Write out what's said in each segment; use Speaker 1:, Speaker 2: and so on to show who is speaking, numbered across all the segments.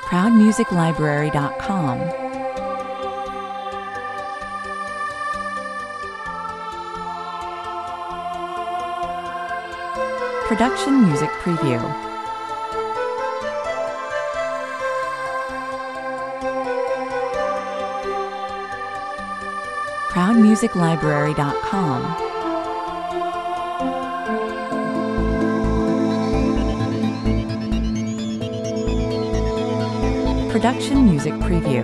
Speaker 1: ProudMusicLibrary.com. Production Music Preview. ProudMusicLibrary.com. Production Music Preview.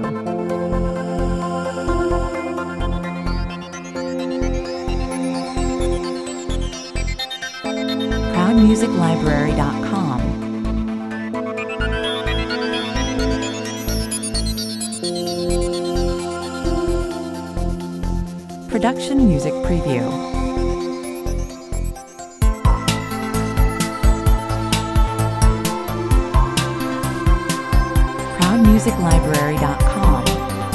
Speaker 1: ProudMusicLibrary.com. Production Music Preview. ProudMusicLibrary.com.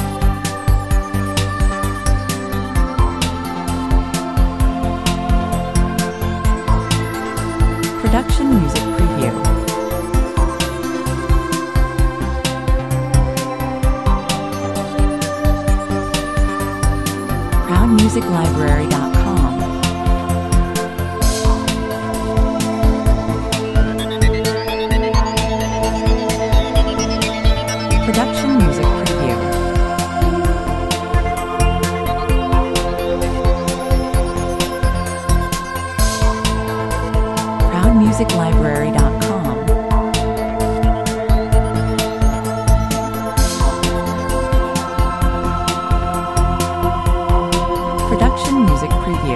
Speaker 1: Production Music Preview. ProudMusicLibrary.com. Production Music Preview. ProudMusicLibrary.com. Production Music Preview.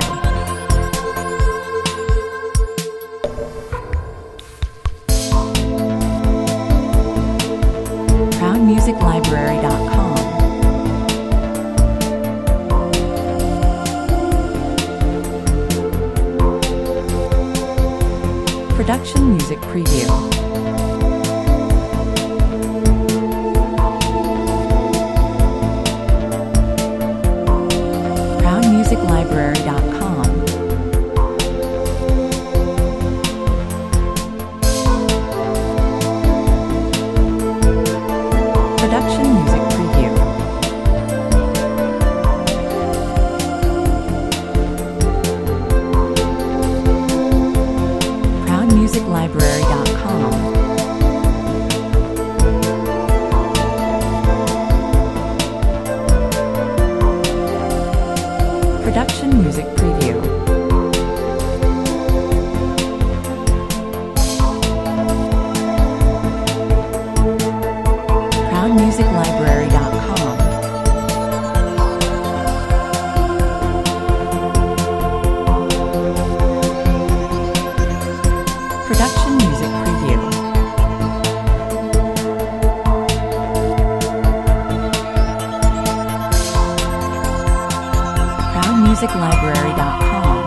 Speaker 1: ProudMusicLibrary.com. Production Music Preview. ProudMusicLibrary.com. Production Music Preview. ProudMusicLibrary.com. Production Music Preview. ProudMusicLibrary.com. Production Music Preview. ProudMusicLibrary.com.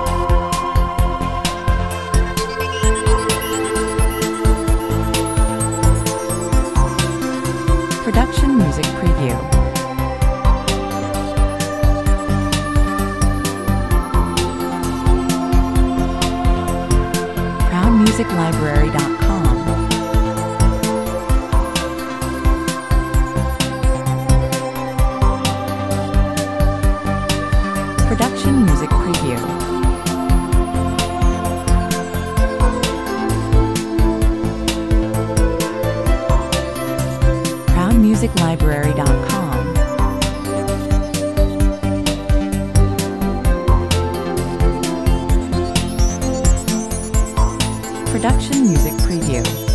Speaker 1: Production Music Preview. ProudMusicLibrary.com. Production Music Preview. ProudMusicLibrary.com. Production Music Preview.